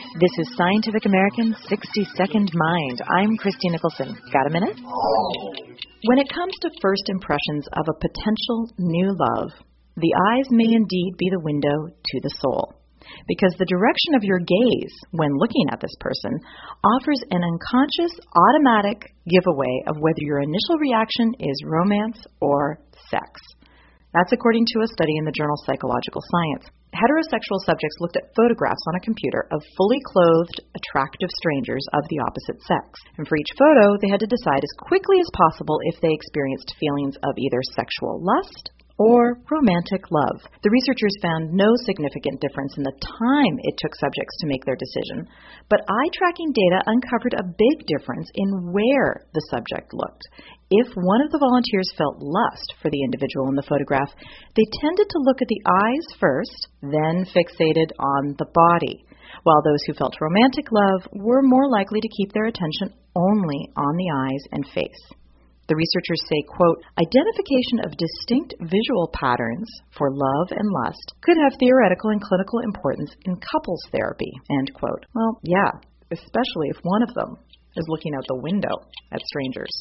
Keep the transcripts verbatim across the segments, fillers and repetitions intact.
This is Scientific American's sixty second Mind. I'm Christy Nicholson. Got a minute? When it comes to first impressions of a potential new love, the eyes may indeed be the window to the soul, because the direction of your gaze when looking at this person offers an unconscious, automatic giveaway of whether your initial reaction is romance or sex. That's according to a study in the journal Psychological Science. Heterosexual subjects looked at photographs on a computer of fully clothed, attractive strangers of the opposite sex. And for each photo, they had to decide as quickly as possible if they experienced feelings of either sexual lust or romantic love. The researchers found no significant difference in the time it took subjects to make their decision, but eye-tracking data uncovered a big difference in where the subject looked. If one of the volunteers felt lust for the individual in the photograph, they tended to look at the eyes first, then fixated on the body, while those who felt romantic love were more likely to keep their attention only on the eyes and face. The researchers say, quote, identification of distinct visual patterns for love and lust could have theoretical and clinical importance in couples therapy, end quote. Well, yeah, especially if one of them is looking out the window at strangers.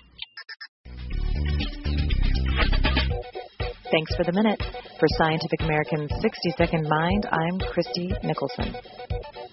Thanks for the minute. For Scientific American's sixty second Mind, I'm Christy Nicholson.